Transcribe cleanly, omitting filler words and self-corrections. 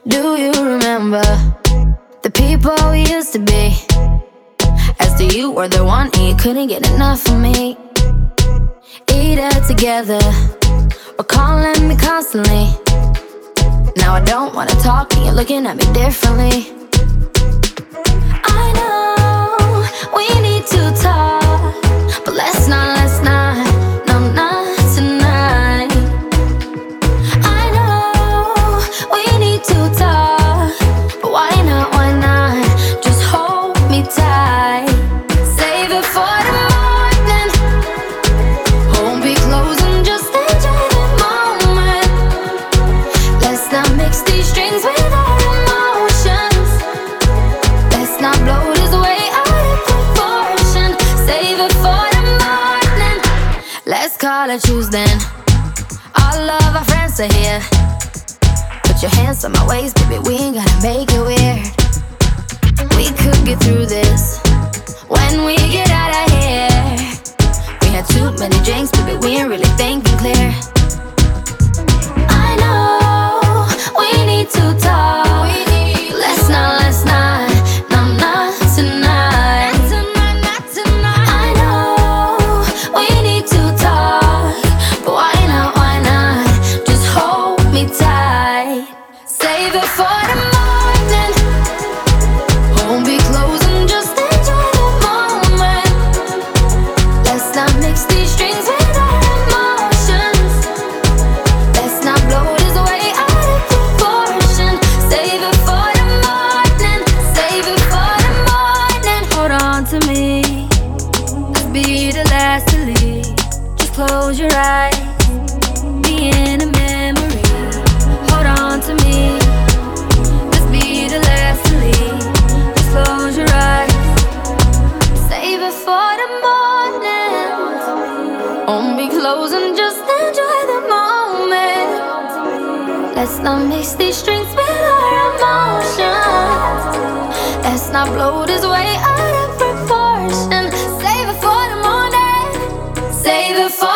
Do you remember the people we used to be? As to you were the one and you couldn't get enough of me. Either together or calling me constantly. Now I don't wanna talk and you're looking at me differently. I know we need to talk, but let's not, no, not tonight. I know we need to talk, but why not, just hold me tight. Save it for the morning, hold me close and just enjoy the moment. Let's not mix these strings with our emotions. Let's not blow this way out of proportion. Save it for the morning. Let's call it Tuesday. All of our friends are here. Put your hands on my waist, baby, we ain't gotta make it weird. We could get through this when we get out of here. We had too many drinks, baby, we ain't really thinking clear. I know we need to talk. Let's not, no, not tonight. I know we need to talk, but why not, just hold me tight. Save it for the morning, hold me close and just enjoy the moment. Let's not mix these strings with our emotions. Let's not blow this way out of proportion. Save it for the morning, save it for the morning. Hold on to me, let's be the last to leave. Just close your eyes, be in a memory. Hold on to me, let's be the last to leave. Just close your eyes, save it for the morning. Hold me close and just enjoy the moment. Let's not mix these strings with our emotions. Let's not blow this way out of proportion. Save it for the morning, save it for